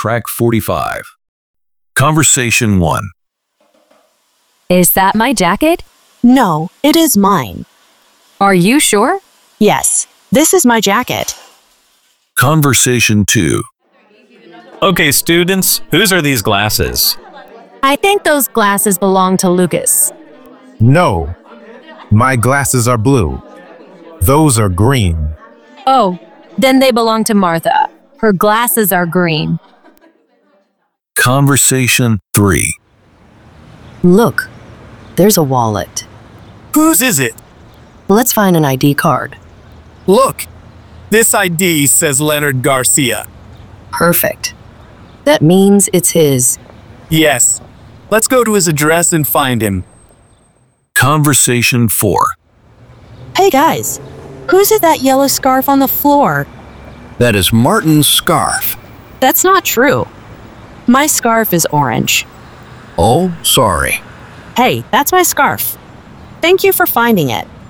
track 45. Conversation 1. Is that my jacket? No, it is mine. Are you sure? Yes, this is my jacket. Conversation 2. Okay, students, whose are these glasses? I think those glasses belong to Lucas. No, my glasses are blue. Those are green. Oh, then they belong to Martha. Her glasses are green. Conversation 3. Look, there's a wallet. Whose is it? Let's find an ID card. Look, this ID says Leonard Garcia. Perfect. That means it's his. Yes. Let's go to his address and find him. Conversation 4. Hey guys, whose is that yellow scarf on the floor? That is Martin's scarf. That's not true. My scarf is orange. Oh, sorry. Hey, that's my scarf. Thank you for finding it.